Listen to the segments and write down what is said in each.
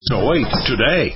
08 today.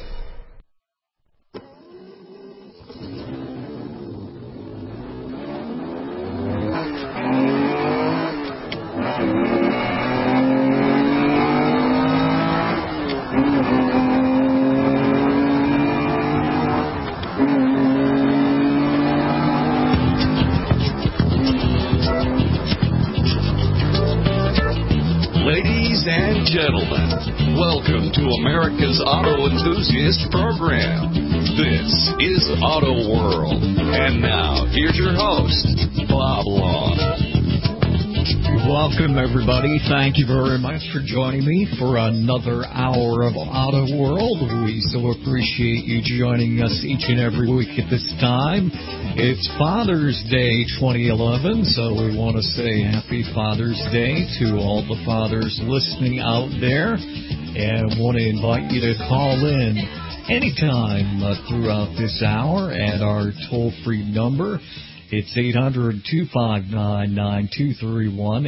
Ladies and gentlemen, welcome to America's Auto Enthusiast Program. This is Auto World. And now, here's your host, Bob Long. Welcome, everybody. Thank you very much for joining me for another hour of Auto World. We so appreciate you joining us each and every week at this time. It's Father's Day 2011, so we want to say Happy Father's Day to all the fathers listening out there, and want to invite you to call in anytime throughout this hour at our toll-free number. It's 800-259-9231,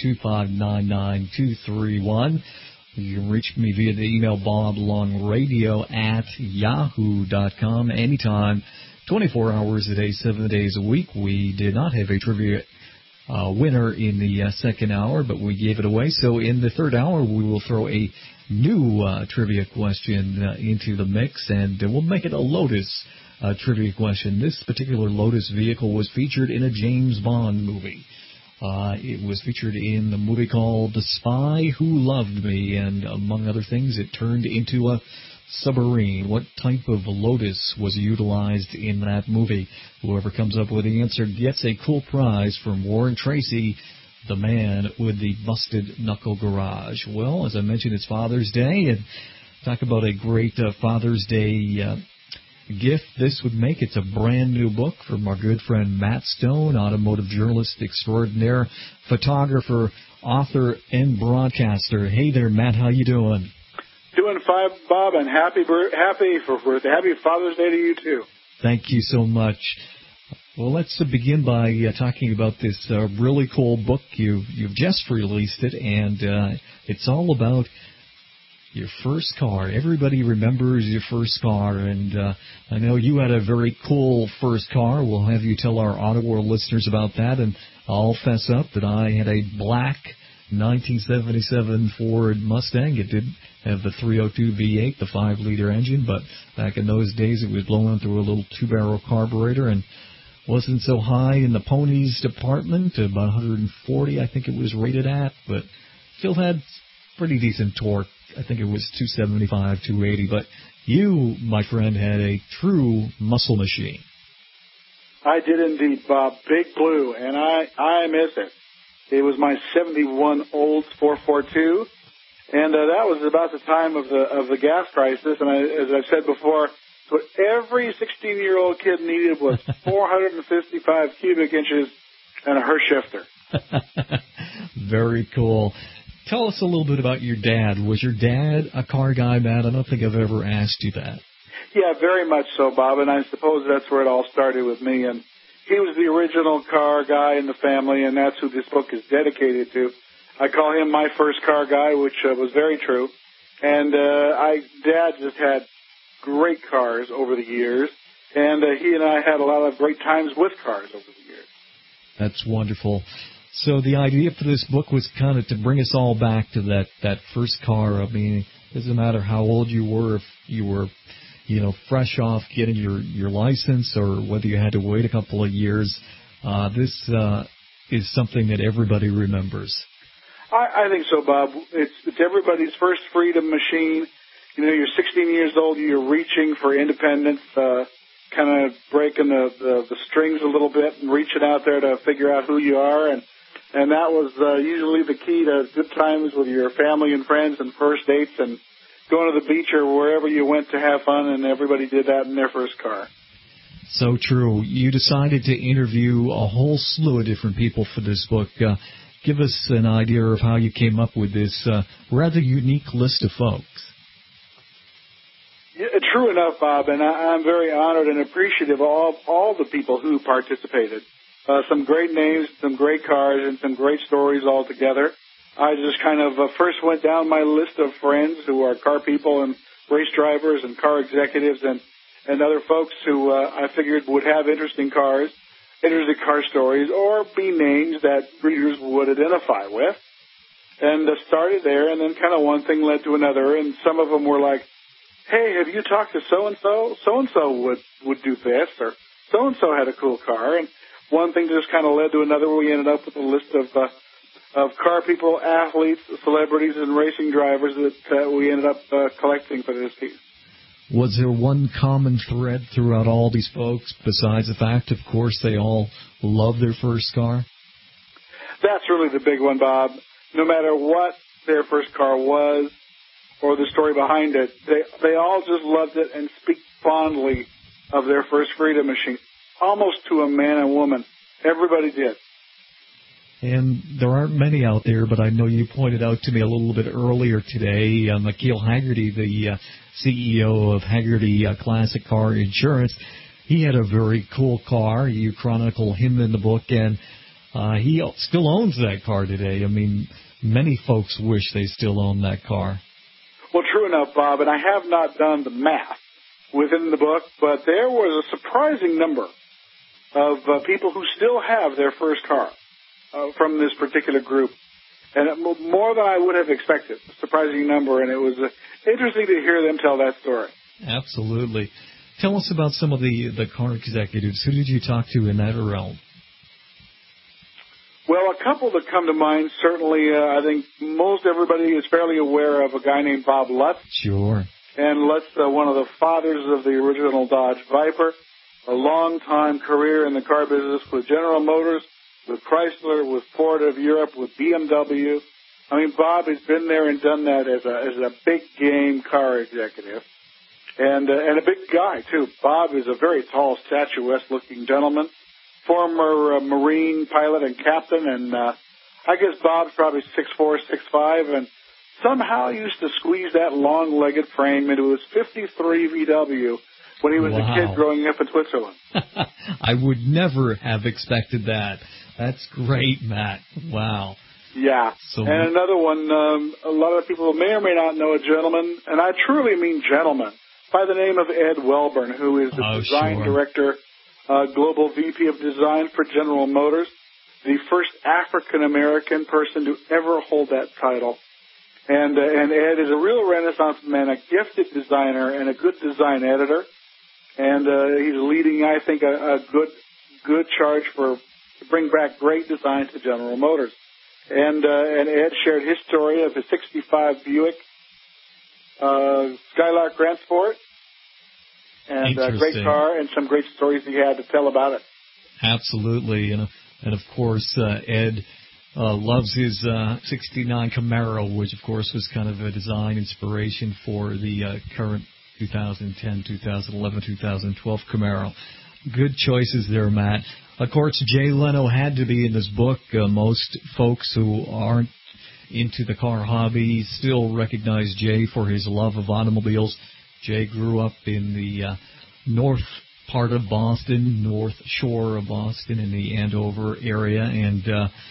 800-259-9231. You can reach me via the email boblongradio@yahoo.com anytime, 24 hours a day, 7 days a week. We did not have a trivia winner in the second hour, but we gave it away. So in the third hour, we will throw a new trivia question into the mix, and we'll make it a Lotus trivia question. This particular Lotus vehicle was featured in a James Bond movie. It was featured in the movie called The Spy Who Loved Me, and among other things, it turned into a submarine. What type of Lotus was utilized in that movie? Whoever comes up with the answer gets a cool prize from Warren Tracy, the man with the busted knuckle garage. Well, as I mentioned, it's Father's Day, and talk about a great Father's Day gift this would make. It's a brand new book from our good friend Matt Stone, automotive journalist extraordinaire, photographer, author, and broadcaster. Hey there, Matt. How you doing? Doing fine, Bob, and happy Father's Day to you too. Thank you so much. Well, let's begin by talking about this really cool book. You've just released it, and it's all about your first car. Everybody remembers your first car, and I know you had a very cool first car. We'll have you tell our Auto World listeners about that, and I'll fess up that I had a black 1977 Ford Mustang. It did have the 302 V8, the 5-liter engine, but back in those days it was blowing through a little 2-barrel carburetor and wasn't so high in the ponies department, about 140 I think it was rated at, but still had pretty decent torque. I think it was 275, 280, but you, my friend, had a true muscle machine. I did indeed, Bob. Big Blue, and I miss it. It was my 71 Olds 442, and that was about the time of the gas crisis, and as I've said before, what every 16-year-old kid needed was 455 cubic inches and a Hirsch shifter. Very cool. Tell us a little bit about your dad. Was your dad a car guy, Matt? I don't think I've ever asked you that. Yeah, very much so, Bob, and I suppose that's where it all started with me. And he was the original car guy in the family, and that's who this book is dedicated to. I call him my first car guy, which was very true. And Dad just had great cars over the years, and he and I had a lot of great times with cars over the years. That's wonderful. So the idea for this book was kind of to bring us all back to that first car. I mean, it doesn't matter how old you were, if you were, fresh off getting your license or whether you had to wait a couple of years. This is something that everybody remembers. I think so, Bob. It's everybody's first freedom machine. You're 16 years old, you're reaching for independence, kind of breaking the strings a little bit and reaching out there to figure out who you are. And that was usually the key to good times with your family and friends and first dates and going to the beach or wherever you went to have fun, and everybody did that in their first car. So true. You decided to interview a whole slew of different people for this book. Give us an idea of how you came up with this rather unique list of folks. Yeah, true enough, Bob, and I'm very honored and appreciative of all the people who participated. Some great names, some great cars, and some great stories all together. I just kind of first went down my list of friends who are car people and race drivers and car executives and other folks who I figured would have interesting car stories or be names that readers would identify with. And started there, and then kind of one thing led to another, and some of them were like, hey, have you talked to so-and-so? So-and-so would do this, or so-and-so had a cool car, and one thing just kind of led to another. We ended up with a list of car people, athletes, celebrities, and racing drivers that we ended up collecting for this piece. Was there one common thread throughout all these folks, besides the fact, of course, they all love their first car? That's really the big one, Bob. No matter what their first car was or the story behind it, they all just loved it and speak fondly of their first Freedom machine, almost to a man and woman. Everybody did. And there aren't many out there, but I know you pointed out to me a little bit earlier today, McKeel Haggerty, the CEO of Haggerty Classic Car Insurance, he had a very cool car. You chronicle him in the book, and he still owns that car today. I mean, many folks wish they still own that car. Well, true enough, Bob, and I have not done the math within the book, but there was a surprising number of people who still have their first car from this particular group, and more than I would have expected, a surprising number, and it was interesting to hear them tell that story. Absolutely. Tell us about some of the car executives. Who did you talk to in that realm? Well, a couple that come to mind, certainly, I think most everybody is fairly aware of a guy named Bob Lutz. Sure. And Lutz, one of the fathers of the original Dodge Viper, a long-time career in the car business with General Motors, with Chrysler, with Ford of Europe, with BMW. I mean, Bob has been there and done that as a big-game car executive. And a big guy, too. Bob is a very tall, statuesque-looking gentleman. Former Marine pilot and captain, and I guess Bob's probably 6'4", 6'5", and somehow used to squeeze that long-legged frame into his 53 VW when he was a kid growing up in Switzerland. I would never have expected that. That's great, Matt. Wow. Yeah. And another one, a lot of people may or may not know a gentleman, and I truly mean gentleman, by the name of Ed Welburn, who is the design director, Global VP of Design for General Motors, the first African-American person to ever hold that title. And Ed is a real Renaissance man, a gifted designer and a good design editor. And he's leading, I think, a good charge to bring back great design to General Motors. And Ed shared his story of his 65 Buick Skylark Grand Sport. And a great car and some great stories he had to tell about it. Absolutely. And of course, Ed loves his 69 Camaro, which, of course, was kind of a design inspiration for the current 2010, 2011, 2012 Camaro. Good choices there, Matt. Of course, Jay Leno had to be in this book. Most folks who aren't into the car hobby still recognize Jay for his love of automobiles. Jay grew up in the north part of Boston, north shore of Boston in the Andover area, and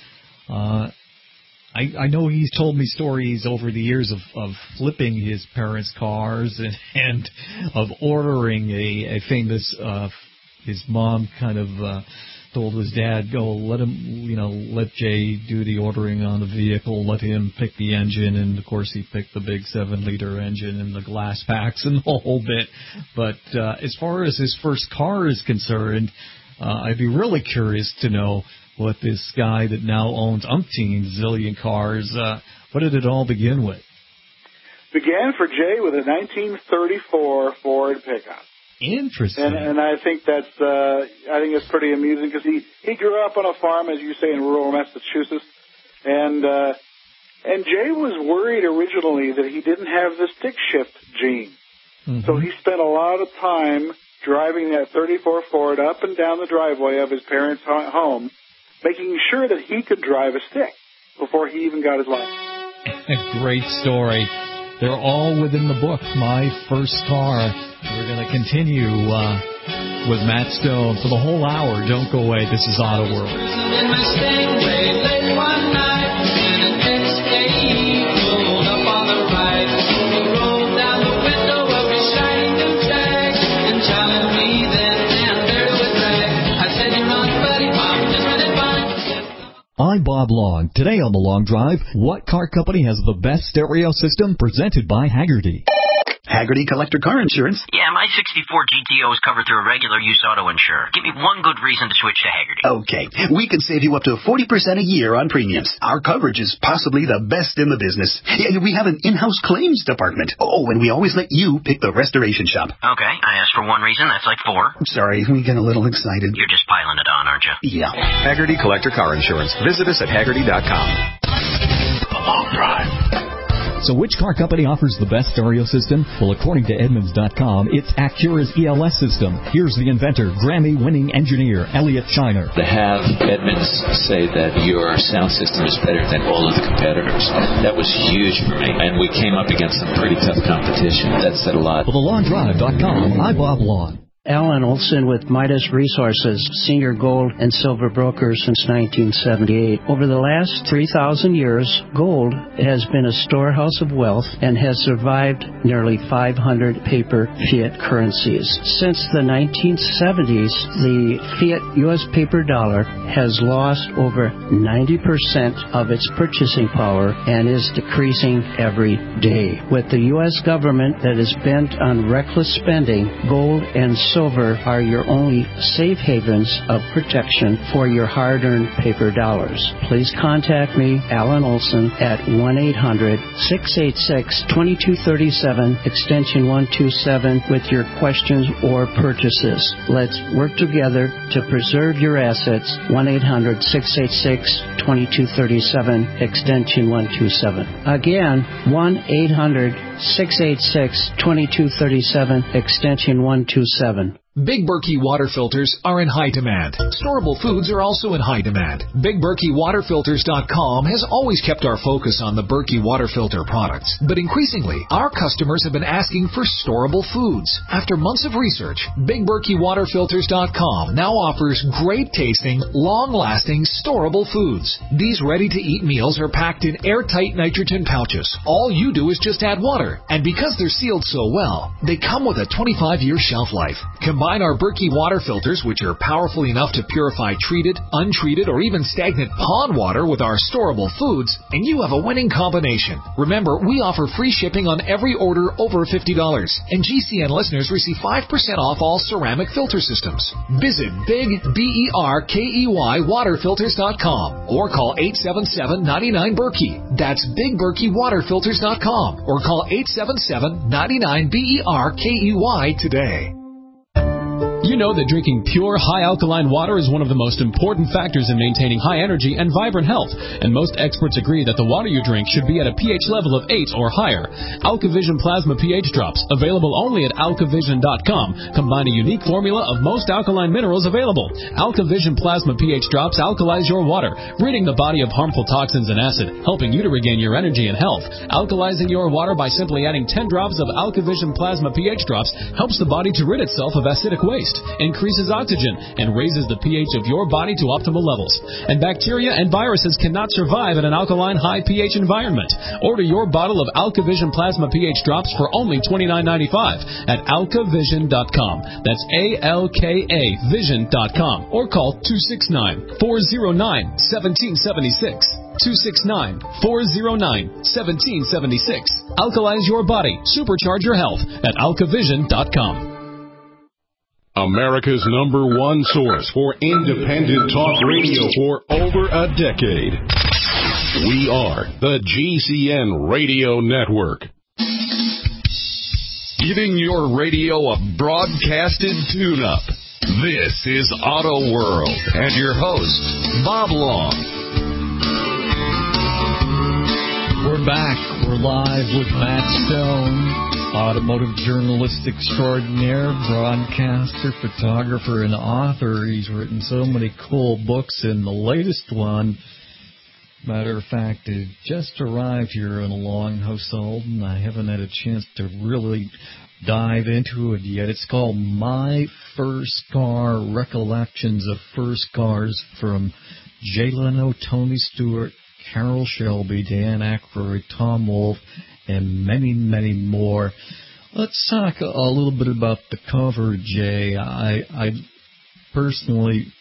I know he's told me stories over the years of flipping his parents' cars and of ordering a famous, his mom kind of told his dad, let Jay do the ordering on the vehicle, let him pick the engine, and of course he picked the big 7-liter engine and the glass packs and the whole bit. But as far as his first car is concerned, I'd be really curious to know what this guy that now owns umpteen zillion cars, what did it all begin with? Began for Jay with a 1934 Ford pickup. Interesting. And I think that's pretty amusing because he grew up on a farm, as you say, in rural Massachusetts, and Jay was worried originally that he didn't have the stick shift gene, so he spent a lot of time driving that 34 Ford up and down the driveway of his parents' home, making sure that he could drive a stick before he even got his license. Great story. They're all within the book, My First Car. We're going to continue with Matt Stone for the whole hour. Don't go away. This is Auto World. I'm Bob Long. Today on The Long Drive, what car company has the best stereo system? Presented by Hagerty. Hagerty Collector Car Insurance. Yeah, my 64 GTO is covered through a regular use auto insurer. Give me one good reason to switch to Hagerty. Okay, we can save you up to 40% a year on premiums. Our coverage is possibly the best in the business. And we have an in-house claims department. Oh, and we always let you pick the restoration shop. Okay, I asked for one reason. That's like four. Sorry, we get a little excited. You're just piling it on, aren't you? Yeah. Hagerty Collector Car Insurance. Visit us at Hagerty.com. The Long Drive. So which car company offers the best stereo system? Well, according to Edmunds.com, it's Acura's ELS system. Here's the inventor, Grammy-winning engineer, Elliot Shiner. To have Edmunds say that your sound system is better than all of the competitors, that was huge for me. And we came up against some pretty tough competition. That said a lot. For TheLongDrive.com, I'm Bob Long. Alan Olson with Midas Resources, senior gold and silver broker since 1978. Over the last 3,000 years, gold has been a storehouse of wealth and has survived nearly 500 paper fiat currencies. Since the 1970s, the fiat U.S. paper dollar has lost over 90% of its purchasing power and is decreasing every day. With the U.S. government that is bent on reckless spending, gold and silver are your only safe havens of protection for your hard-earned paper dollars. Please contact me, Alan Olson, at 1-800-686-2237, extension 127, with your questions or purchases. Let's work together to preserve your assets. 1-800-686-2237, extension 127. Again, 1-800-686-2237, extension 127. Big Berkey water filters are in high demand. Storable foods are also in high demand. BigBerkeyWaterFilters.com has always kept our focus on the Berkey water filter products. But increasingly, our customers have been asking for storable foods. After months of research, BigBerkeyWaterFilters.com now offers great tasting, long-lasting, storable foods. These ready-to-eat meals are packed in airtight nitrogen pouches. All you do is just add water. And because they're sealed so well, they come with a 25-year shelf life. Combine our Berkey water filters, which are powerful enough to purify treated, untreated, or even stagnant pond water with our storable foods, and you have a winning combination. Remember, we offer free shipping on every order over $50, and GCN listeners receive 5% off all ceramic filter systems. Visit BigBerkeyWaterFilters.com or call 877-99-BERKEY. That's BigBerkeyWaterFilters.com or call 877-99-BERKEY today. You know that drinking pure, high alkaline water is one of the most important factors in maintaining high energy and vibrant health, and most experts agree that the water you drink should be at a pH level of 8 or higher. AlkaVision Plasma pH Drops, available only at AlkaVision.com, combine a unique formula of most alkaline minerals available. AlkaVision Plasma pH Drops alkalize your water, ridding the body of harmful toxins and acid, helping you to regain your energy and health. Alkalizing your water by simply adding 10 drops of AlkaVision Plasma pH Drops helps the body to rid itself of acidic waste, increases oxygen, and raises the pH of your body to optimal levels. And bacteria and viruses cannot survive in an alkaline high pH environment. Order your bottle of AlkaVision Plasma pH Drops for only $29.95 at AlkaVision.com. That's ALKA Vision.com or call 269-409-1776. 269-409-1776. Alkalize your body. Supercharge your health at AlkaVision.com. America's #1 source for independent talk radio for over a decade. We are the GCN Radio Network. Giving your radio a broadcasted tune-up. This is Auto World and your host, Bob Long. We're back. We're live with Matt Stone, automotive journalist extraordinaire, broadcaster, photographer, and author. He's written so many cool books, and the latest one, matter of fact, it just arrived here in a long household, and I haven't had a chance to really dive into it yet. It's called My First Car, Recollections of First Cars, from Jay Leno, Tony Stewart, Carroll Shelby, Dan Aykroyd, Tom Wolfe, and many, many more. Let's talk a little bit about the cover, Jay. I personally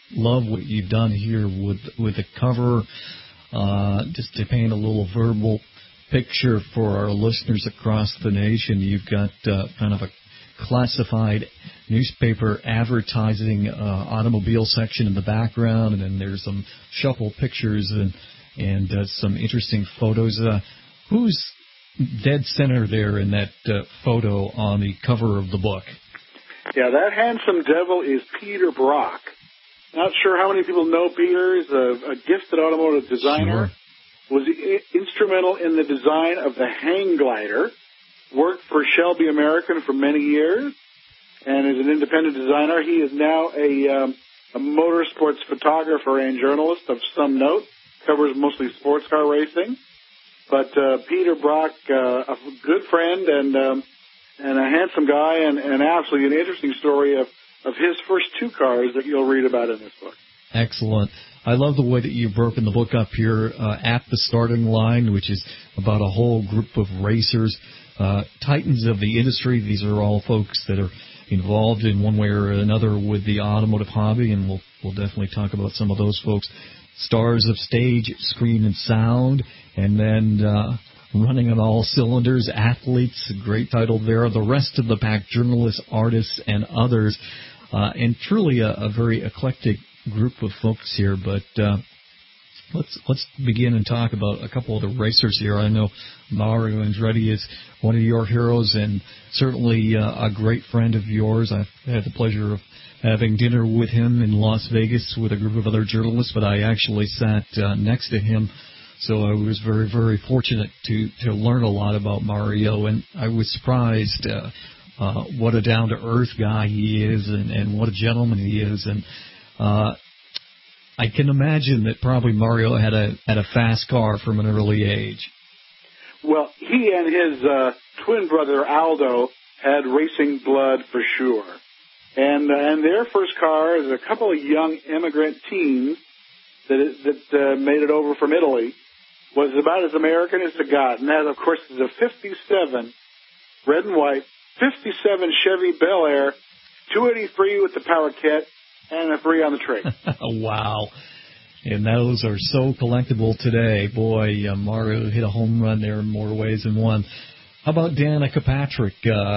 love what you've done here with the cover. Just to paint a little verbal picture for our listeners across the nation, you've got kind of a classified newspaper advertising automobile section in the background, and then there's some shuffle pictures and some interesting photos. Who's dead center there in that photo on the cover of the book? Yeah, that handsome devil is Peter Brock. Not sure how many people know Peter. He's a gifted automotive designer. Sure. Was instrumental in the design of the hang glider. Worked for Shelby American for many years, and is an independent designer. He is now a motorsports photographer and journalist of some note. Covers mostly sports car racing. But Peter Brock, a good friend and a handsome guy, and absolutely an interesting story of his first two cars that you'll read about in this book. Excellent. I love the way that you've broken the book up here at the starting line, which is about a whole group of racers, titans of the industry. These are all folks that are involved in one way or another with the automotive hobby, and we'll definitely talk about some of those folks. Stars of stage, screen, and sound, and then running on all cylinders, athletes, great title there, the rest of the pack, journalists, artists, and others, and truly a very eclectic group of folks here. But let's begin and talk about a couple of the racers here. I know Mario Andretti is one of your heroes, and certainly a great friend of yours. I've had the pleasure of having dinner with him in Las Vegas with a group of other journalists, but I actually sat next to him, so I was very, very fortunate to learn a lot about Mario, and I was surprised what a down-to-earth guy he is and what a gentleman he is, and I can imagine that probably Mario had a fast car from an early age. Well, he and his twin brother Aldo had racing blood for sure. And their first car is a couple of young immigrant teens that made it over from Italy. Was about as American as it got. And that, of course, is a 57 red and white, 57 Chevy Bel Air, 283 with the power kit, and a 3 on the tray. Wow. And those are so collectible today. Boy, Mario hit a home run there in more ways than one. How about Danica Patrick?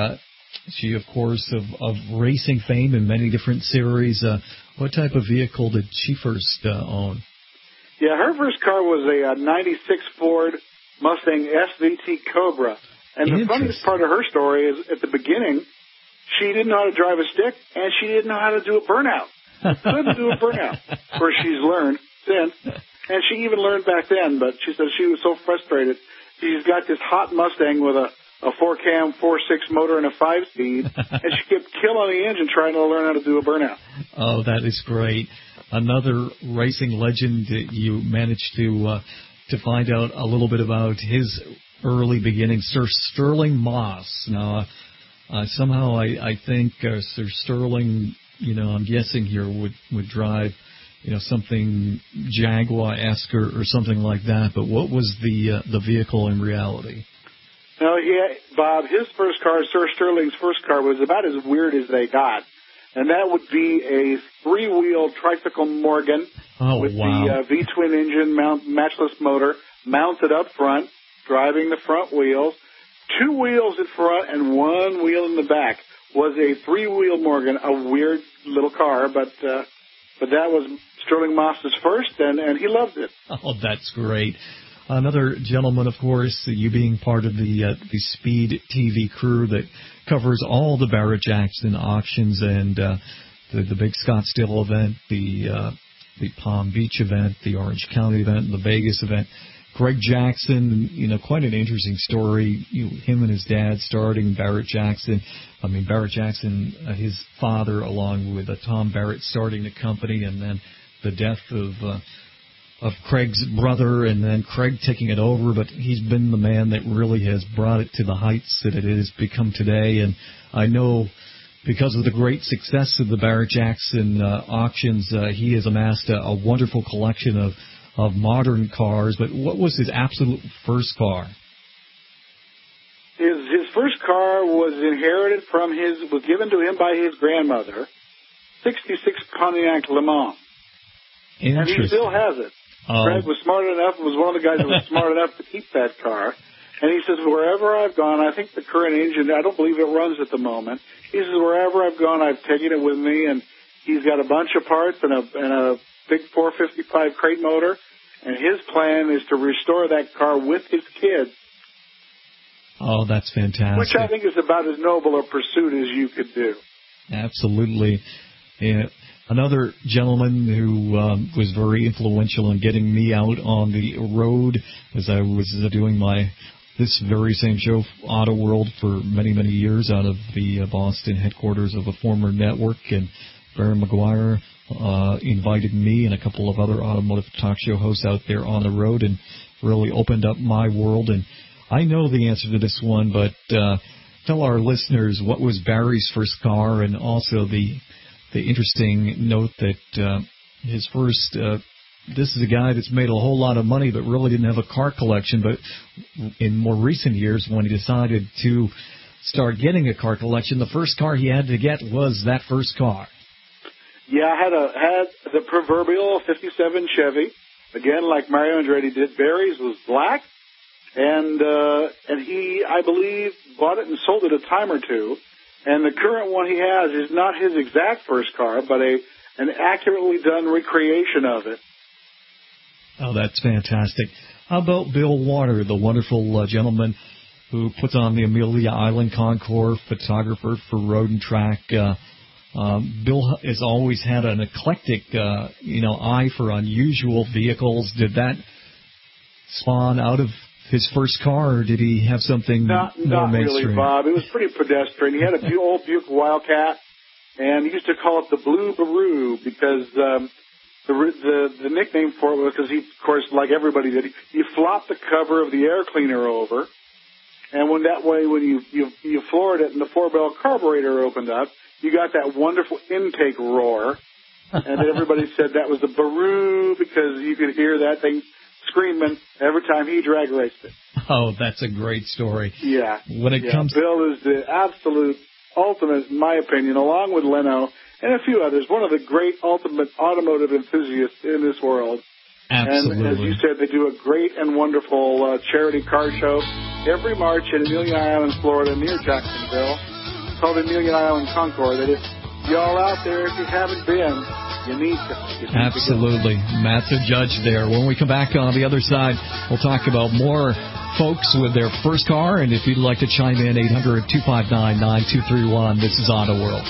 She, of course, of racing fame in many different series. What type of vehicle did she first own? Yeah, her first car was a 96 Ford Mustang SVT Cobra. And the funniest part of her story is at the beginning, she didn't know how to drive a stick, and she didn't know how to do a burnout. Couldn't do a burnout. Of course, she's learned since, and she even learned back then, but she said she was so frustrated. She's got this hot Mustang with a 4-cam, 4.6 motor and a 5-speed, and she kept killing the engine trying to learn how to do a burnout. Oh, that is great. Another racing legend that you managed to find out a little bit about his early beginnings, Sir Sterling Moss. Now, somehow I think Sir Sterling, I'm guessing here would drive, something Jaguar-esque or something like that. But what was the vehicle in reality? No, yeah, Bob, his first car, Sir Sterling's first car, was about as weird as they got. And that would be a 3-wheel tricycle Morgan with the V-twin engine, matchless motor, mounted up front, driving the front wheels, 2 wheels in front and 1 wheel in the back. Was a 3-wheel Morgan, a weird little car, but that was Sterling Moss's first, and he loved it. Oh, that's great. Another gentleman, of course, you being part of the Speed TV crew that covers all the Barrett-Jackson auctions and the big Scottsdale event, the Palm Beach event, the Orange County event, and the Vegas event. Greg Jackson, quite an interesting story. Him and his dad starting Barrett-Jackson. Barrett-Jackson, his father, along with Tom Barrett, starting the company, and then the death of Craig's brother, and then Craig taking it over. But he's been the man that really has brought it to the heights that it has become today. And I know because of the great success of the Barrett-Jackson auctions, he has amassed a wonderful collection of modern cars. But what was his absolute first car? His first car was inherited was given to him by his grandmother, 66 Pontiac Le Mans. And he still has it. Greg was one of the guys that was smart enough to keep that car. And he says, wherever I've gone, I think the current engine, I don't believe it runs at the moment. He says, wherever I've gone, I've taken it with me, and he's got a bunch of parts and a big 455 crate motor, and his plan is to restore that car with his kids. Oh, that's fantastic. Which I think is about as noble a pursuit as you could do. Absolutely. Yeah. Another gentleman who was very influential in getting me out on the road as I was doing this very same show, Auto World, for many, many years out of the Boston headquarters of a former network. And Barry McGuire invited me and a couple of other automotive talk show hosts out there on the road and really opened up my world. And I know the answer to this one, but tell our listeners what was Barry's first car, and also the interesting note that his first, this is a guy that's made a whole lot of money but really didn't have a car collection, but in more recent years when he decided to start getting a car collection, the first car he had to get was that first car. Yeah, I had the proverbial 57 Chevy. Again, like Mario Andretti did, Barry's was black, and he, I believe, bought it and sold it a time or two. And the current one he has is not his exact first car, but an accurately done recreation of it. Oh, that's fantastic. How about Bill Water, the wonderful gentleman who puts on the Amelia Island Concours, photographer for Road and Track? Bill has always had an eclectic, eye for unusual vehicles. Did that spawn out of his first car, or did he have something more mainstream? Not really, Bob. It was pretty pedestrian. He had an old Buick Wildcat, and he used to call it the Blue Baroo because the nickname for it was because he, of course, like everybody did, he flopped the cover of the air cleaner over, and when you floored it and the 4-barrel carburetor opened up, you got that wonderful intake roar, and then everybody said that was the Baroo because you could hear that thing screaming every time he drag raced it. Oh, that's a great story. Yeah. Comes, Bill is the absolute ultimate, in my opinion, along with Leno and a few others, one of the great ultimate automotive enthusiasts in this world. Absolutely. And as you said, they do a great and wonderful charity car show every March in Amelia Island, Florida, near Jacksonville, called the Amelia Island Concours. That if y'all out there, if you haven't been, you need to. Absolutely. Matt's a judge there. When we come back on the other side, we'll talk about more folks with their first car. And if you'd like to chime in, 800-259-9231. This is Auto World.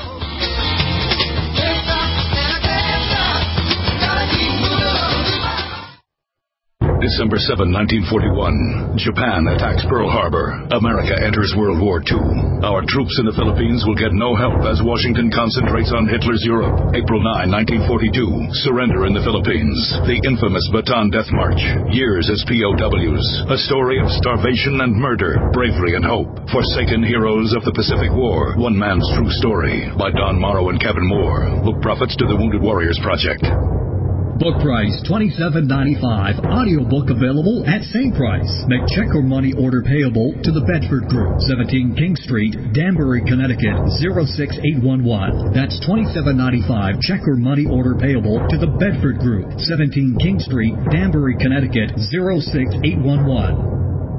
December 7, 1941. Japan attacks Pearl Harbor. America enters World War II. Our troops in the Philippines will get no help as Washington concentrates on Hitler's Europe. April 9, 1942. Surrender in the Philippines. The infamous Bataan Death March. Years as POWs. A story of starvation and murder, bravery and hope. Forsaken heroes of the Pacific War. One man's true story. By Don Morrow and Kevin Moore. Book profits to the Wounded Warriors Project. Book price $27.95. Audiobook available at same price. Make check or money order payable to the Bedford Group, 17 King Street, Danbury, Connecticut, 06811. That's $27.95. Check or money order payable to the Bedford Group, 17 King Street, Danbury, Connecticut, 06811.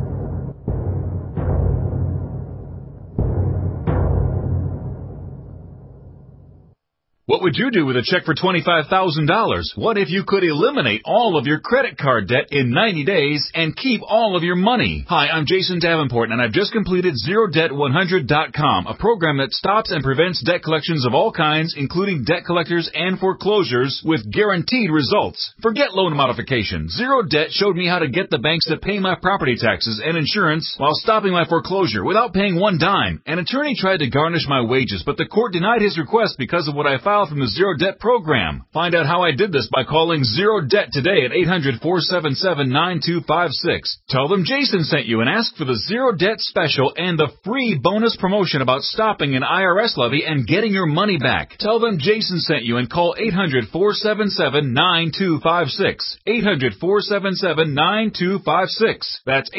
What would you do with a check for $25,000? What if you could eliminate all of your credit card debt in 90 days and keep all of your money? Hi, I'm Jason Davenport, and I've just completed ZeroDebt100.com, a program that stops and prevents debt collections of all kinds, including debt collectors and foreclosures, with guaranteed results. Forget loan modification. Zero Debt showed me how to get the banks to pay my property taxes and insurance while stopping my foreclosure without paying one dime. An attorney tried to garnish my wages, but the court denied his request because of what I filed from the Zero Debt program. Find out how I did this by calling Zero Debt today at 800-477-9256. Tell them Jason sent you and ask for the Zero Debt special and the free bonus promotion about stopping an IRS levy and getting your money back. Tell them Jason sent you and call 800-477-9256. 800-477-9256. That's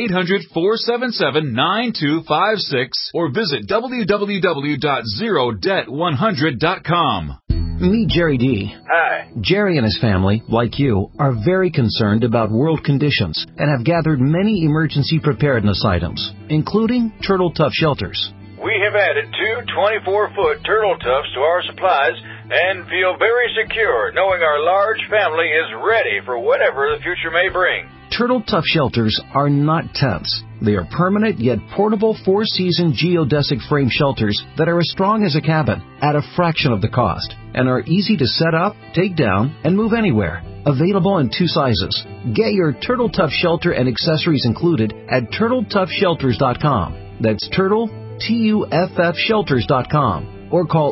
800-477-9256 or visit www.zerodebt100.com. Meet Jerry D. Hi. Jerry and his family, like you, are very concerned about world conditions and have gathered many emergency preparedness items, including Turtle Tough shelters. We have added 2 24-foot Turtle Toughs to our supplies and feel very secure knowing our large family is ready for whatever the future may bring. Turtle Tough shelters are not tents. They are permanent yet portable 4-season geodesic frame shelters that are as strong as a cabin at a fraction of the cost and are easy to set up, take down, and move anywhere. Available in 2 sizes. Get your Turtle Tough shelter and accessories included at TurtleToughShelters.com. That's Turtle, TUFF Shelters.com, or call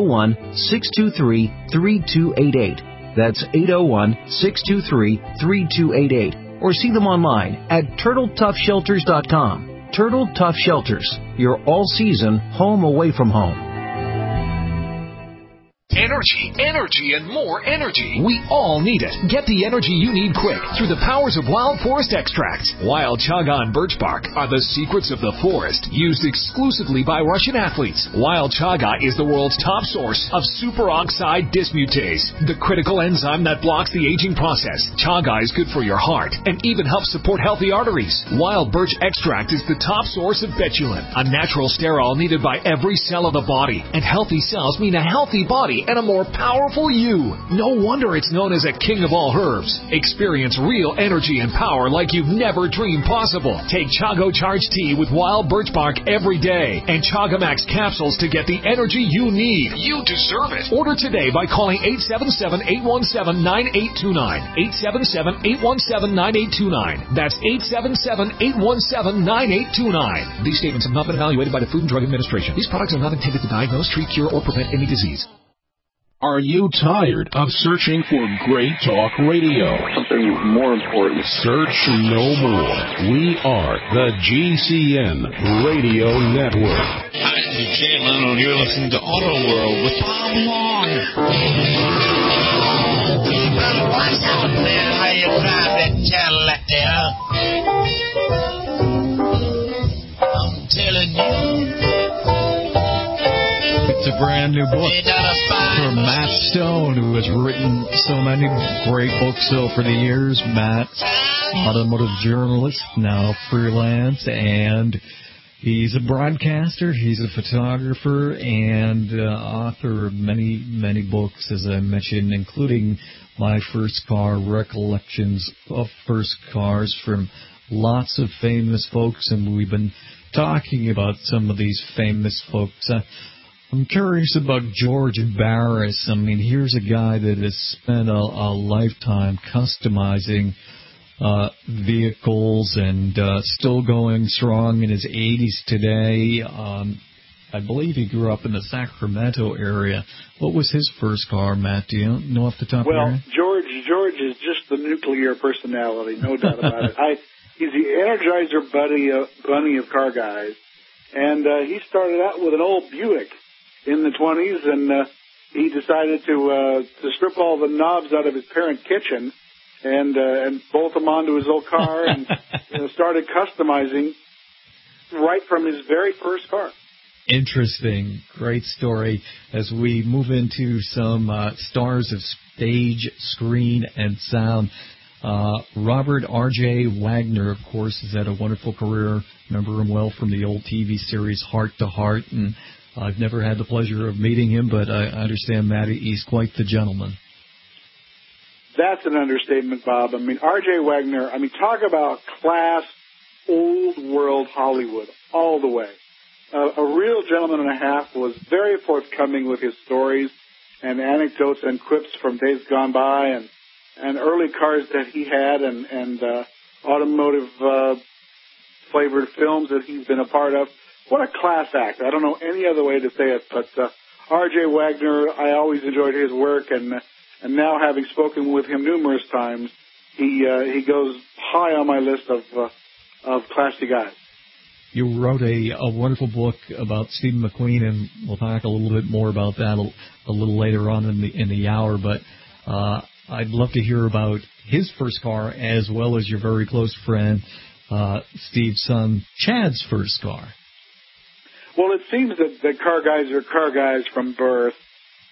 801-623-3288. That's 801-623-3288. Or see them online at TurtleToughShelters.com. Turtle Tough Shelters, your all-season home away from home. Energy, energy, and more energy. We all need it. Get the energy you need quick through the powers of Wild Forest Extracts. Wild Chaga and birch bark are the secrets of the forest, used exclusively by Russian athletes. Wild Chaga is the world's top source of superoxide dismutase, the critical enzyme that blocks the aging process. Chaga is good for your heart and even helps support healthy arteries. Wild birch extract is the top source of betulin, a natural sterol needed by every cell of the body. And healthy cells mean a healthy body and a more powerful you. No wonder it's known as a king of all herbs. Experience real energy and power like you've never dreamed possible. Take Chago Charge Tea with wild birch bark every day and Chaga Max capsules to get the energy you need. You deserve it. Order today by calling 877-817-9829. 877-817-9829. That's 877-817-9829. These statements have not been evaluated by the Food and Drug Administration. These products are not intended to diagnose, treat, cure, or prevent any disease. Are you tired of searching for great talk radio? Something more important. Search no more. We are the GCN Radio Network. Hi, this is Jay Leno, and you're listening to Auto World with Bob Long. Well, what's up there? How you driving, Cadillac there? I'm telling you. It's a brand new book from Matt Stone, who has written so many great books over the years. Matt, automotive journalist, now freelance, and he's a broadcaster, he's a photographer, and author of many, many books, as I mentioned, including My First Car, Recollections of First Cars from lots of famous folks, and we've been talking about some of these famous folks. I'm curious about George Barris. I mean, here's a guy that has spent a lifetime customizing vehicles and still going strong in his 80s today. I believe he grew up in the Sacramento area. What was his first car, Matt? Do you know off the top of your head? Well, George is just the nuclear personality, no doubt about it. He's the Energizer bunny of car guys, and he started out with an old Buick in the 20s, and he decided to strip all the knobs out of his parent kitchen and bolt them onto his old car and started customizing right from his very first car. Interesting. Great story. As we move into some stars of stage, screen, and sound, Robert R.J. Wagner, of course, has had a wonderful career. Remember him well from the old TV series Heart to Heart, and I've never had the pleasure of meeting him, but I understand, Matty, he's quite the gentleman. That's an understatement, Bob. I mean, R.J. Wagner, talk about class, old world Hollywood, all the way. A real gentleman and a half, was very forthcoming with his stories and anecdotes and quips from days gone by and early cars that he had and automotive flavored films that he's been a part of. What a class act. I don't know any other way to say it, but R.J. Wagner, I always enjoyed his work, and now having spoken with him numerous times, he goes high on my list of classy guys. You wrote a wonderful book about Stephen McQueen, and we'll talk a little bit more about that a little later on in the hour, but I'd love to hear about his first car as well as your very close friend Steve's son Chad's first car. Well, it seems that car guys are car guys from birth,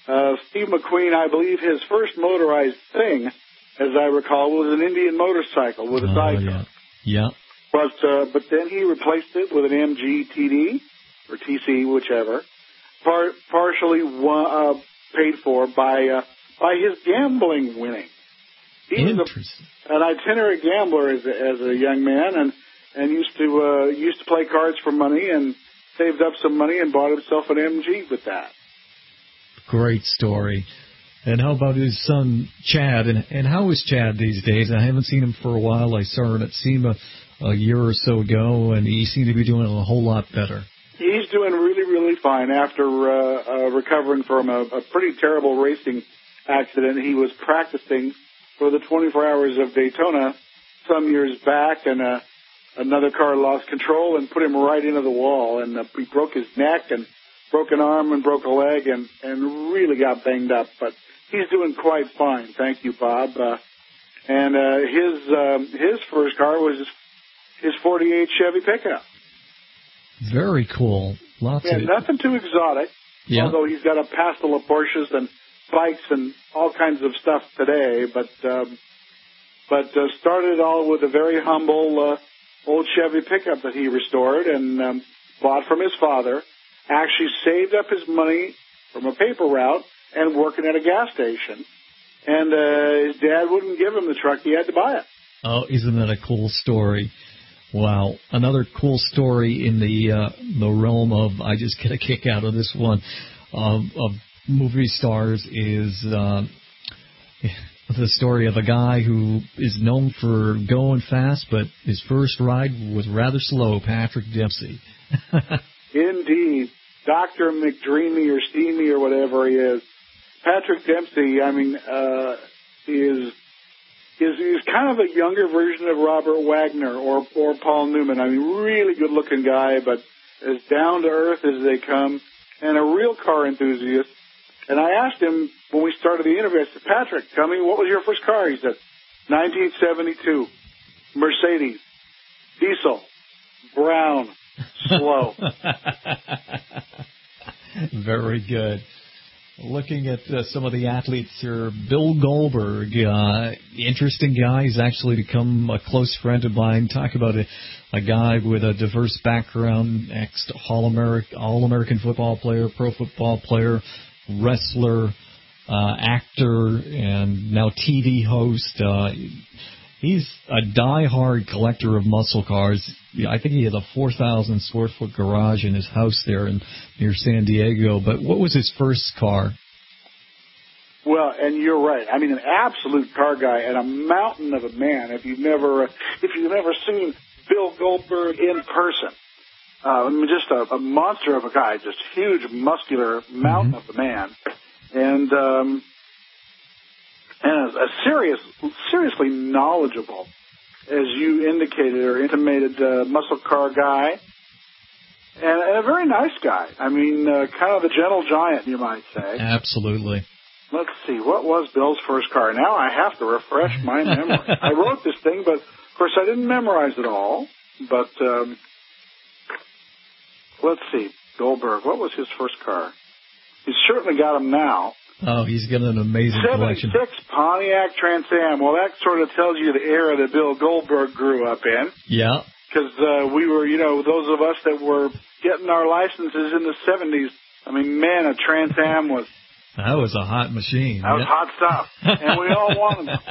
Steve McQueen, I believe his first motorized thing, as I recall, was an Indian motorcycle with a sidecar. Yeah. But then he replaced it with an MG TD or TC, whichever, partially paid for by his gambling winning. He was an itinerant gambler as a young man, and used to play cards for money, and saved up some money and bought himself an MG with that. Great story. And how about his son, Chad? And how is Chad these days? I haven't seen him for a while. I saw him at SEMA a year or so ago, and he seemed to be doing a whole lot better. He's doing really, really fine after recovering from a pretty terrible racing accident. He was practicing for the 24 Hours of Daytona some years back, and another car lost control and put him right into the wall, and he broke his neck and broke an arm and broke a leg and really got banged up. But he's doing quite fine, thank you, Bob. And his first car was his 48 Chevy pickup. Very cool. Nothing too exotic. Yeah. Although he's got a pastel of Porsches and bikes and all kinds of stuff today, but started all with a very humble old Chevy pickup that he restored and bought from his father. Actually saved up his money from a paper route and working at a gas station, and his dad wouldn't give him the truck; he had to buy it. Oh, isn't that a cool story? Wow. Another cool story in the realm of, I just get a kick out of this one, of movie stars is the story of a guy who is known for going fast, but his first ride was rather slow, Patrick Dempsey. Indeed. Dr. McDreamy or Steamy or whatever he is. Patrick Dempsey, I mean, is kind of a younger version of Robert Wagner or Paul Newman. I mean, really good-looking guy, but as down-to-earth as they come, and a real car enthusiast. And I asked him when we started the interview, I said, Patrick, tell me, what was your first car? He said, 1972, Mercedes, diesel, brown, slow. Very good. Looking at some of the athletes here, Bill Goldberg, interesting guy. He's actually become a close friend of mine. Talk about a guy with a diverse background, All-American football player, pro football player, wrestler, actor, and now TV host. He's a die-hard collector of muscle cars. I think he has a 4,000 square foot garage in his house there near San Diego. But what was his first car? Well, and you're right. I mean, an absolute car guy and a mountain of a man. If you've never seen Bill Goldberg in person, I mean, just a monster of a guy, just huge, muscular mountain of a man, and a seriously knowledgeable, as you indicated or intimated, muscle car guy, and a very nice guy. I mean, kind of a gentle giant, you might say. Absolutely. Let's see, what was Bill's first car? Now I have to refresh my memory. I wrote this thing, but, of course, I didn't memorize it all. But let's see, Goldberg, what was his first car? He's certainly got them now. Oh, he's got an amazing collection. 76 Pontiac Trans Am. Well, that sort of tells you the era that Bill Goldberg grew up in. Yeah. Because we were, those of us that were getting our licenses in the 70s, I mean, man, a Trans Am was... That was a hot machine. That was hot stuff. And we all wanted them.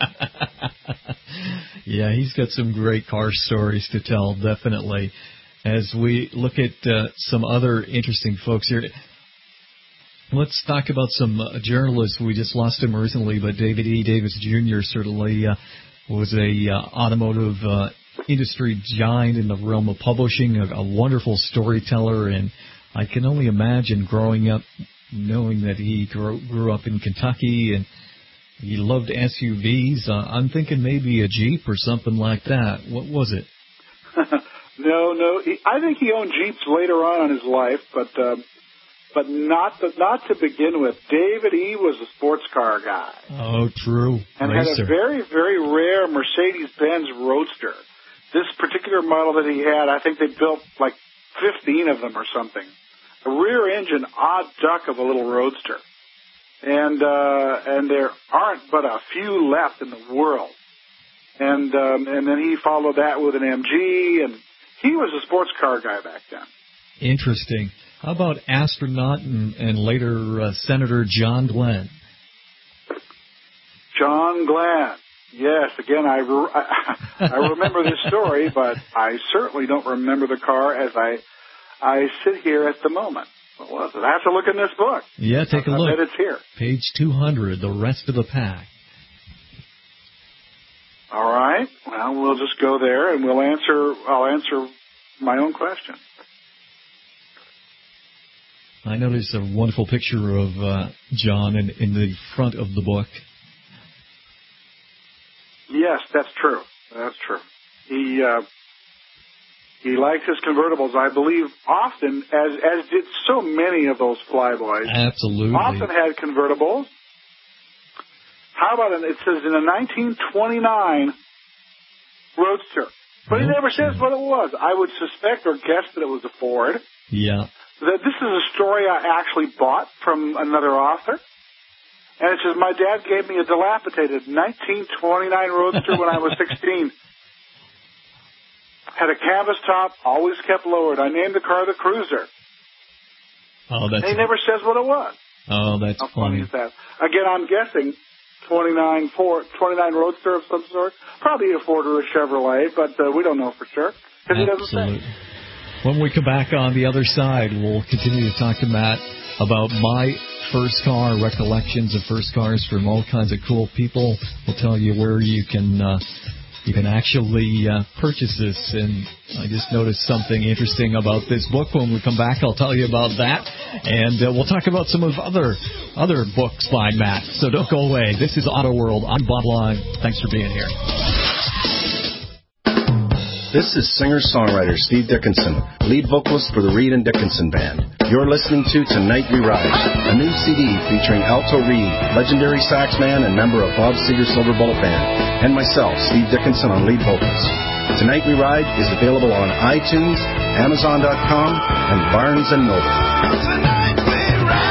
Yeah, he's got some great car stories to tell, definitely. As we look at some other interesting folks here... Let's talk about some journalists. We just lost him recently, but David E. Davis Jr. certainly was a automotive industry giant in the realm of publishing, a wonderful storyteller, and I can only imagine growing up knowing that he grew up in Kentucky and he loved SUVs. I'm thinking maybe a Jeep or something like that. What was it? No. I think he owned Jeeps later on in his life, but not to begin with. David E. was a sports car guy. Oh, true. And Racer. had a very, very rare Mercedes-Benz Roadster. This particular model that he had, I think they built like 15 of them or something. A rear-engine odd duck of a little Roadster. and there aren't but a few left in the world. And then he followed that with an MG, and he was a sports car guy back then. Interesting. How about astronaut and later Senator John Glenn? John Glenn. Yes, again, I remember this story, but I certainly don't remember the car as I sit here at the moment. What was it? I have to look in this book. Yeah, take a look. I bet it's here. Page 200, the rest of the pack. All right. Well, we'll just go there, and I'll answer my own question. I noticed a wonderful picture of John in the front of the book. Yes, that's true. That's true. He likes his convertibles, I believe, often, as did so many of those flyboys. Absolutely. Often had convertibles. How about it says in a 1929 Roadster. But he never says what it was. I would suspect or guess that it was a Ford. Yeah. That this is a story I actually bought from another author. And it says, my dad gave me a dilapidated 1929 Roadster when I was 16. Had a canvas top, always kept lowered. I named the car the Cruiser. Oh, that's... And he never says what it was. Oh, that's How funny is that? Again, I'm guessing 29 Roadster of some sort. Probably a Ford or a Chevrolet, but we don't know for sure. Because he doesn't say. When we come back on the other side, we'll continue to talk to Matt about my first car, recollections of first cars from all kinds of cool people. We'll tell you where you can actually purchase this. And I just noticed something interesting about this book. When we come back, I'll tell you about that. And we'll talk about some of other books by Matt. So don't go away. This is Auto World. I'm Bob Long. Thanks for being here. This is singer-songwriter Steve Dickinson, lead vocalist for the Reed and Dickinson Band. You're listening to Tonight We Ride, a new CD featuring Alto Reed, legendary saxman and member of Bob Seger's Silver Bullet Band, and myself, Steve Dickinson, on lead vocals. Tonight We Ride is available on iTunes, Amazon.com, and Barnes & Noble. Tonight we ride.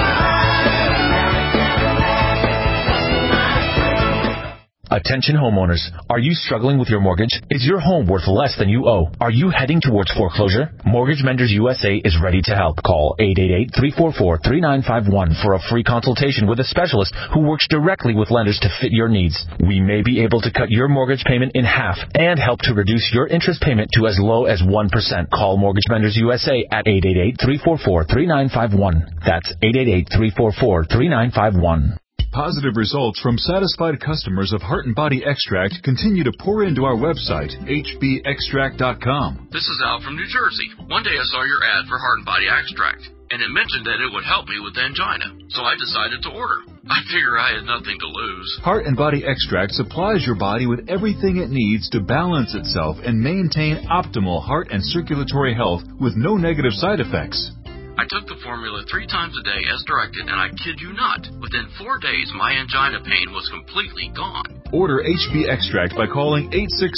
Attention homeowners, are you struggling with your mortgage? Is your home worth less than you owe? Are you heading towards foreclosure? Mortgage Menders USA is ready to help. Call 888-344-3951 for a free consultation with a specialist who works directly with lenders to fit your needs. We may be able to cut your mortgage payment in half and help to reduce your interest payment to as low as 1%. Call Mortgage Menders USA at 888-344-3951. That's 888-344-3951. Positive results from satisfied customers of Heart and Body Extract continue to pour into our website, hbextract.com. This is Al from New Jersey. One day I saw your ad for Heart and Body Extract, and it mentioned that it would help me with angina, so I decided to order. I figure I had nothing to lose. Heart and Body Extract supplies your body with everything it needs to balance itself and maintain optimal heart and circulatory health with no negative side effects. I took the formula 3 times a day as directed, and I kid you not, within 4 days my angina pain was completely gone. Order HB Extract by calling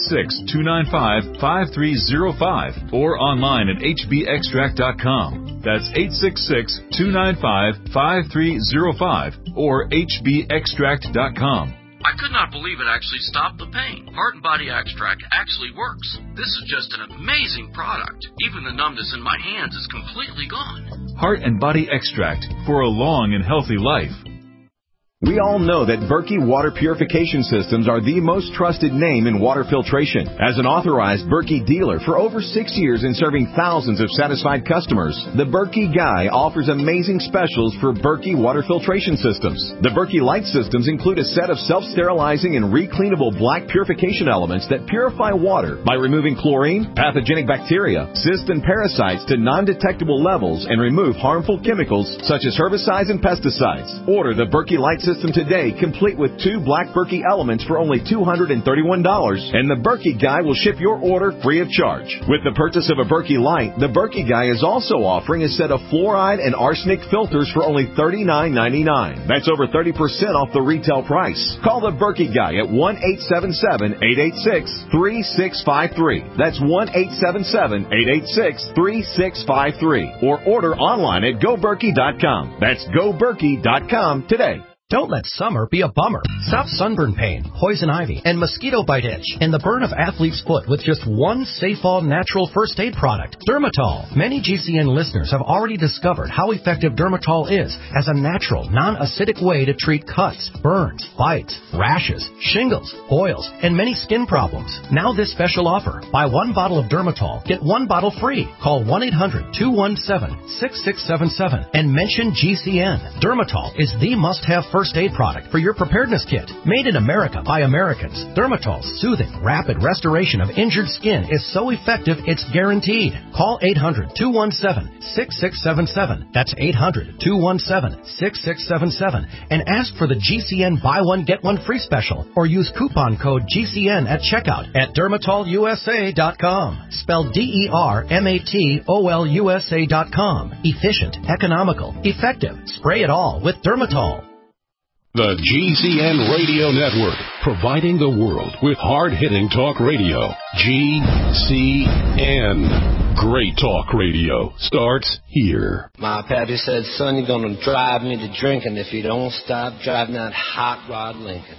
866-295-5305 or online at hbextract.com. That's 866-295-5305 or hbextract.com. I could not believe it actually stopped the pain. Heart and Body Extract actually works. This is just an amazing product. Even the numbness in my hands is completely gone. Heart and Body Extract for a long and healthy life. We all know that Berkey Water Purification Systems are the most trusted name in water filtration. As an authorized Berkey dealer for over 6 years and serving thousands of satisfied customers, the Berkey Guy offers amazing specials for Berkey Water Filtration Systems. The Berkey Light Systems include a set of self-sterilizing and recleanable black purification elements that purify water by removing chlorine, pathogenic bacteria, cysts, and parasites to non-detectable levels and remove harmful chemicals such as herbicides and pesticides. Order the Berkey Light Systems system today, complete with 2 black Berkey elements for only $231, and the Berkey Guy will ship your order free of charge. With the purchase of a Berkey Light, the Berkey Guy is also offering a set of fluoride and arsenic filters for only $39.99. That's over 30% off the retail price. Call the Berkey Guy at 1-877-886-3653. That's 1-877-886-3653. Or order online at GoBerkey.com. That's GoBerkey.com today. Don't let summer be a bummer. Stop sunburn pain, poison ivy, and mosquito bite itch, and the burn of athlete's foot with just one Safe All natural first aid product, Dermatol. Many GCN listeners have already discovered how effective Dermatol is as a natural, non-acidic way to treat cuts, burns, bites, rashes, shingles, boils, and many skin problems. Now this special offer. Buy 1 bottle of Dermatol, get 1 bottle free. Call 1-800-217-6677 and mention GCN. Dermatol is the must-have first aid product for your preparedness kit. Made in America by Americans, Dermatol's soothing, rapid restoration of injured skin is so effective it's guaranteed. Call 800-217-6677. That's 800-217-6677 and ask for the GCN Buy One Get One Free special or use coupon code GCN at checkout at DermatolUSA.com. Spelled DermatolUSA.com. Efficient, economical, effective. Spray it all with Dermatol. The GCN Radio Network, providing the world with hard-hitting talk radio. GCN. Great talk radio starts here. My pappy said, son, you're going to drive me to drinking if you don't stop driving that hot rod Lincoln.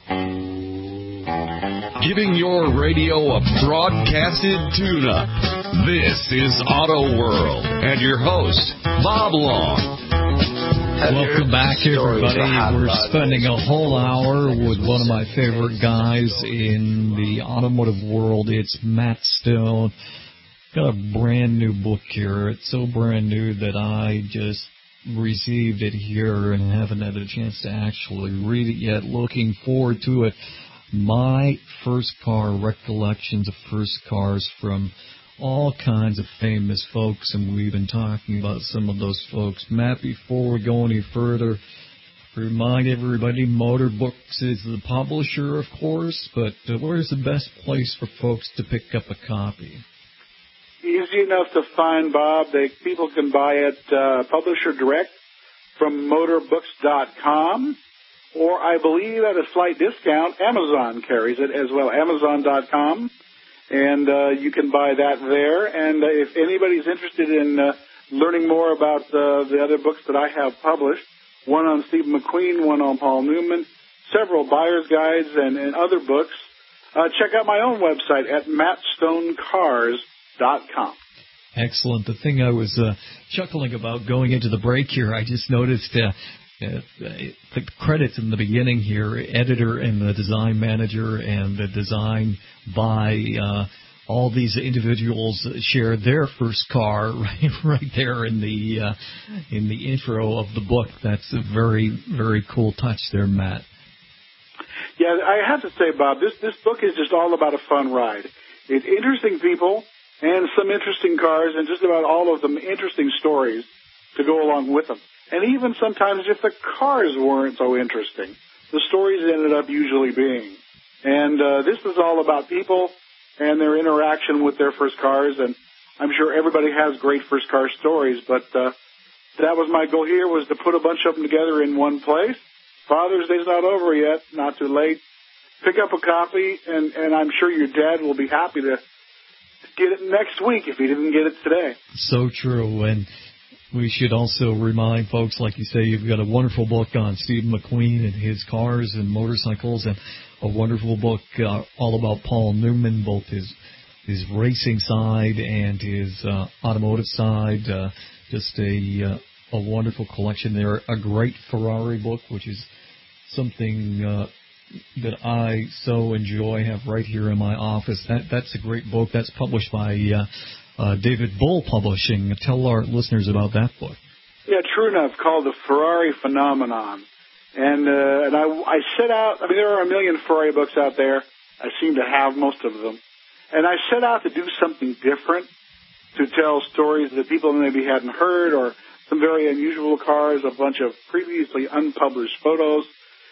Giving your radio a broadcasted tune-up. This is Auto World and your host, Bob Long. Welcome back, everybody. We're spending a whole hour with one of my favorite guys in the automotive world. It's Matt Stone. Got a brand new book here. It's so brand new that I just received it here and haven't had a chance to actually read it yet. Looking forward to it. My First Car, Recollections of First Cars from all kinds of famous folks, and we've been talking about some of those folks. Matt, before we go any further, remind everybody Motor Books is the publisher, of course, but where's the best place for folks to pick up a copy? Easy enough to find, Bob. People can buy it publisher direct from motorbooks.com, or I believe at a slight discount, Amazon carries it as well, Amazon.com. And you can buy that there. And if anybody's interested in learning more about the other books that I have published, one on Steve McQueen, one on Paul Newman, several buyer's guides and other books, check out my own website at mattstonecars.com. Excellent. The thing I was chuckling about going into the break here, I just noticed the credits in the beginning here, editor and the design manager and the design by all these individuals share their first car right there in the intro of the book. That's a very, very cool touch there, Matt. Yeah, I have to say, Bob, this book is just all about a fun ride. It's interesting people and some interesting cars and just about all of them interesting stories to go along with them. And even sometimes if the cars weren't so interesting, the stories ended up usually being. And this is all about people and their interaction with their first cars. And I'm sure everybody has great first car stories, but that was my goal here, was to put a bunch of them together in one place. Father's Day's not over yet, not too late. Pick up a copy, and I'm sure your dad will be happy to get it next week if he didn't get it today. So true. And we should also remind folks, like you say, you've got a wonderful book on Steve McQueen and his cars and motorcycles, and a wonderful book all about Paul Newman, both his racing side and his automotive side. Just a wonderful collection there. A great Ferrari book, which is something that I so enjoy, have right here in my office. That's a great book. That's published by David Bull Publishing. Tell our listeners about that book. Yeah, true enough, called The Ferrari Phenomenon. And I set out, I mean, there are a million Ferrari books out there. I seem to have most of them. And I set out to do something different, to tell stories that people maybe hadn't heard, or some very unusual cars, a bunch of previously unpublished photos,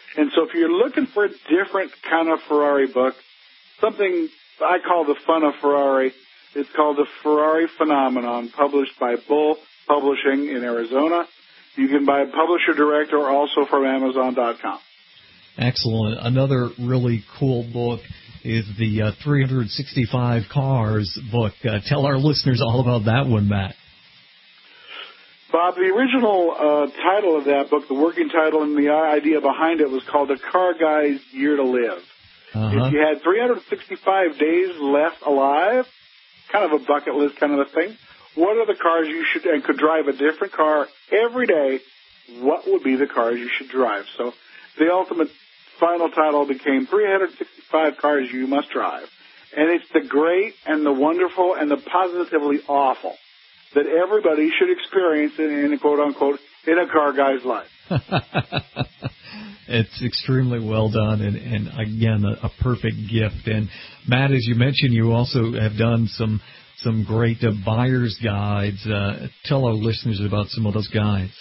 And so if you're looking for a different kind of Ferrari book, something I call the fun of Ferrari, it's called The Ferrari Phenomenon, published by Bull Publishing in Arizona. You can buy Publisher Direct or also from Amazon.com. Excellent. Another really cool book is the 365 Cars book. Tell our listeners all about that one, Matt. Bob, the original title of that book, the working title and the idea behind it was called A Car Guy's Year to Live. If you had 365 days left alive, kind of a bucket list kind of a thing, what are the cars you should, and could drive a different car every day, what would be the cars you should drive? So the ultimate final title became 365 Cars You Must Drive. And it's the great and the wonderful and the positively awful that everybody should experience in a quote-unquote, in a car guy's life. It's extremely well done, and again, a perfect gift. And Matt, as you mentioned, you also have done some great buyer's guides. Tell our listeners about some of those guides.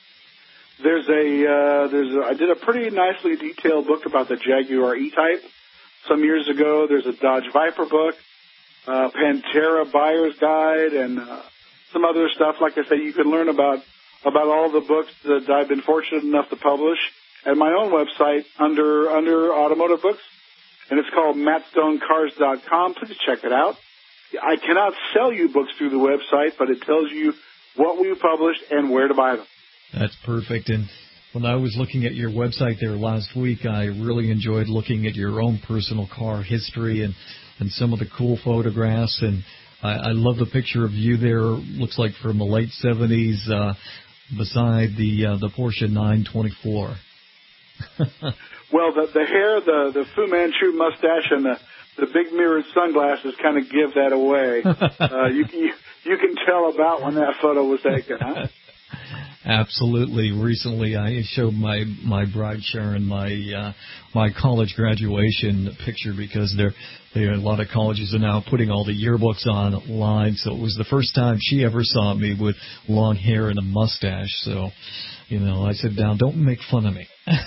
I did a pretty nicely detailed book about the Jaguar E-Type some years ago. There's a Dodge Viper book, Pantera Buyer's Guide, and some other stuff. Like I say, you can learn about all the books that I've been fortunate enough to publish at my own website under automotive books, and it's called mattstonecars.com. Please check it out. I cannot sell you books through the website, but it tells you what we published and where to buy them. That's perfect. And when I was looking at your website there last week, I really enjoyed looking at your own personal car history and some of the cool photographs. And I love the picture of you there. Looks like from the late 70s beside the Porsche 924. Well, the hair, the Fu Manchu mustache, and the big mirrored sunglasses kind of give that away. You can tell about when that photo was taken, huh? Absolutely. Recently, I showed my bride Sharon my college graduation picture because a lot of colleges are now putting all the yearbooks online. So it was the first time she ever saw me with long hair and a mustache. So, I said, "Now, don't make fun of me."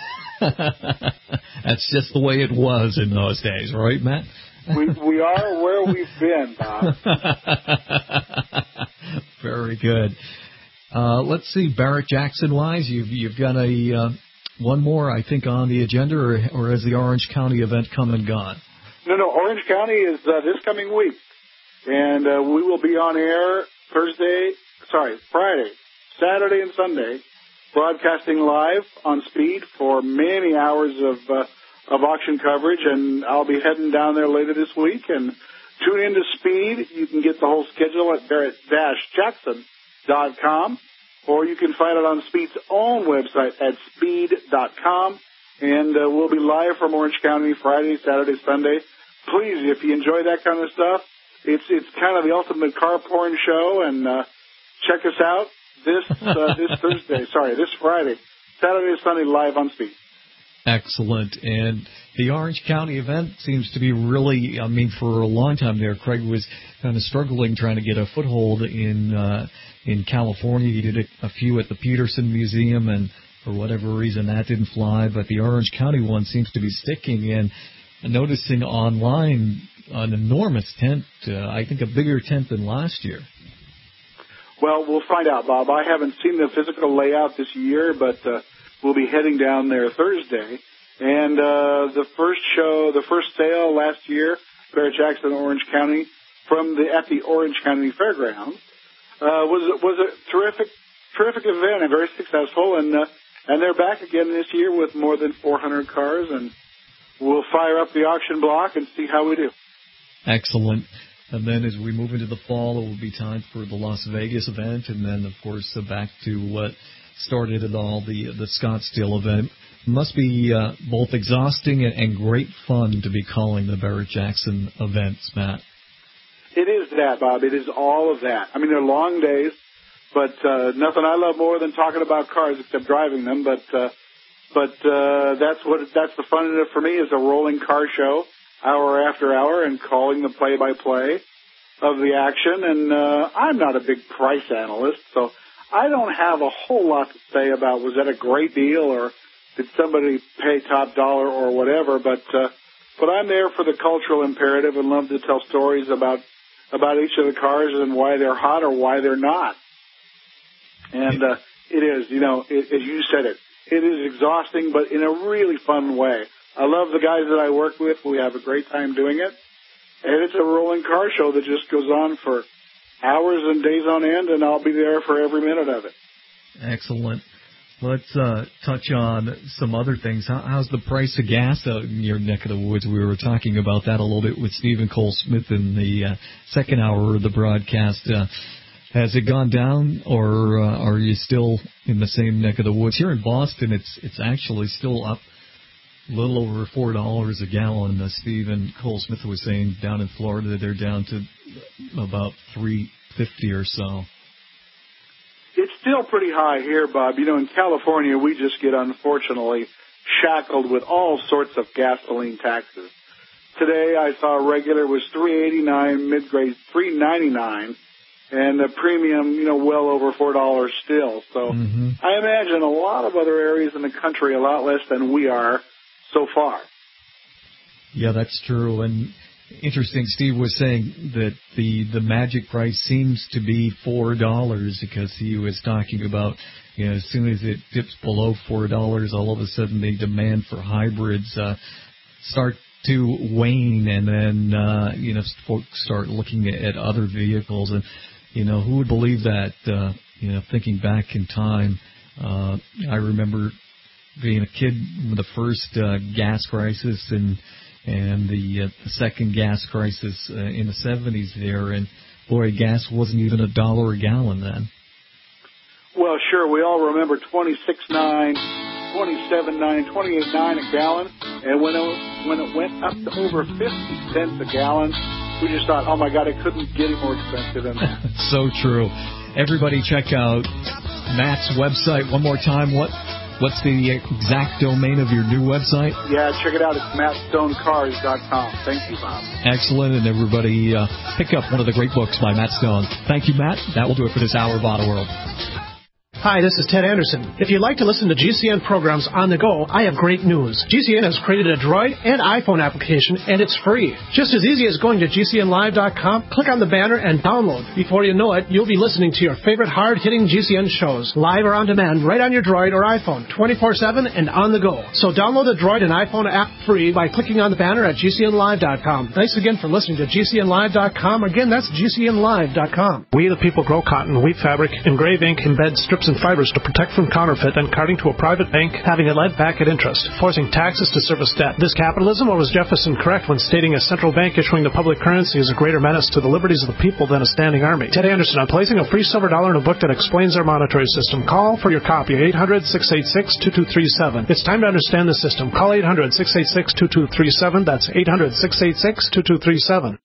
That's just the way it was in those days, right, Matt? We are where we've been, Bob. Very good. Let's see, Barrett Jackson-wise, you've got one more, I think, on the agenda, or has the Orange County event come and gone? No, Orange County is this coming week, and we will be on air Friday, Saturday, and Sunday, broadcasting live on Speed for many hours of auction coverage, and I'll be heading down there later this week. And tune into Speed. You can get the whole schedule at Barrett-Jackson.com, or you can find it on Speed's own website at speed.com. And we'll be live from Orange County Friday, Saturday, Sunday. Please, if you enjoy that kind of stuff, it's kind of the ultimate car porn show, and check us out this Friday, Saturday, Sunday, live on Speed. Excellent. And the Orange County event seems to be really, for a long time there, Craig was kind of struggling trying to get a foothold in California. He did a few at the Peterson Museum, and for whatever reason that didn't fly. But the Orange County one seems to be sticking, and noticing online an enormous tent, I think a bigger tent than last year. Well, we'll find out, Bob. I haven't seen the physical layout this year, but we'll be heading down there Thursday. And the first sale last year, Barrett-Jackson, Orange County, at the Orange County Fairgrounds, was a terrific event and very successful. And they're back again this year with more than 400 cars, and we'll fire up the auction block and see how we do. Excellent. And then as we move into the fall, it will be time for the Las Vegas event, and then, of course, back to what started it all, the Scottsdale event. It must be both exhausting and great fun to be calling the Barrett-Jackson events, Matt. It is that, Bob. It is all of that. They're long days, but nothing I love more than talking about cars except driving them. But that's the fun in it for me, is a rolling car show, hour after hour, and calling the play-by-play of the action. And I'm not a big price analyst, so I don't have a whole lot to say about was that a great deal or did somebody pay top dollar or whatever, but I'm there for the cultural imperative and love to tell stories about each of the cars and why they're hot or why they're not. And it is, you know, as you said it is exhausting, but in a really fun way. I love the guys that I work with. We have a great time doing it. And it's a rolling car show that just goes on for hours and days on end, and I'll be there for every minute of it. Excellent. Let's touch on some other things. How's the price of gas out in your neck of the woods? We were talking about that a little bit with Stephen Cole Smith in the second hour of the broadcast. Has it gone down, or are you still in the same neck of the woods? Here in Boston, it's actually still up a little over $4 a gallon. Stephen Cole Smith was saying down in Florida they're down to about $3.50 or so. It's still pretty high here, Bob. You know, in California, we just get, unfortunately, shackled with all sorts of gasoline taxes. Today, I saw regular was $3.89, mid-grade $3.99, and the premium, you know, well over $4 still. So I imagine a lot of other areas in the country a lot less than we are so far. Yeah, that's true. And interesting, Steve was saying that the magic price seems to be $4 because he was talking about, you know, as soon as it dips below $4, all of a sudden the demand for hybrids start to wane, and then, you know, folks start looking at other vehicles. And, you know, who would believe that, you know, thinking back in time, I remember being a kid with the first gas crisis and the second gas crisis in the 70s there, and boy, gas wasn't even $1 a gallon then. Well, sure, we all remember $26.9, $27.9, $28.9 a gallon, and when it went up to over 50 cents a gallon, we just thought, oh my God, it couldn't get any more expensive than that. So true. Everybody check out Matt's website one more time. What's the exact domain of your new website? Yeah, check it out. It's mattstonecars.com. Thank you, Bob. Excellent. And everybody pick up one of the great books by Matt Stone. Thank you, Matt. That will do it for this hour of Auto World. Hi, this is Ted Anderson. If you'd like to listen to GCN programs on the go, I have great news. GCN has created a Droid and iPhone application, and it's free. Just as easy as going to GCNlive.com, click on the banner, and download. Before you know it, you'll be listening to your favorite hard-hitting GCN shows, live or on demand, right on your Droid or iPhone, 24/7 and on the go. So download the Droid and iPhone app free by clicking on the banner at GCNlive.com. Thanks again for listening to GCNlive.com. Again, that's GCNlive.com. We the people grow cotton, weave fabric, engrave ink, embed strips and fibers to protect from counterfeit and carting to a private bank, having it lent back at interest, forcing taxes to service debt. This capitalism, or was Jefferson correct when stating a central bank issuing the public currency is a greater menace to the liberties of the people than a standing army? Ted Anderson, I'm placing a free silver dollar in a book that explains our monetary system. Call for your copy, 800-686-2237. It's time to understand the system. Call 800-686-2237. That's 800-686-2237.